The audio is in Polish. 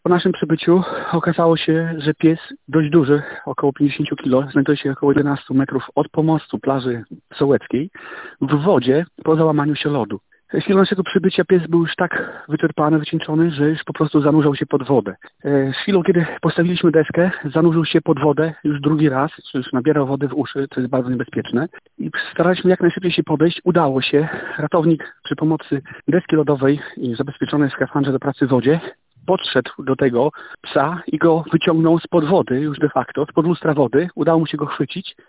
Po naszym przybyciu okazało się, że pies dość duży, około 50 kg, znajduje się około 11 metrów od pomostu plaży sołeckiej w wodzie po załamaniu się lodu. Z chwilą naszego przybycia pies był już tak wyczerpany, wycieńczony, że już po prostu zanurzał się pod wodę. Z chwilą, kiedy postawiliśmy deskę, zanurzył się pod wodę już drugi raz, już nabierał wody w uszy, co jest bardzo niebezpieczne. I staraliśmy jak najszybciej się podejść. Udało się. Ratownik przy pomocy deski lodowej i zabezpieczonej skafandrze do pracy w wodzie podszedł do tego psa i go wyciągnął spod wody, już de facto, spod lustra wody. Udało mu się go chwycić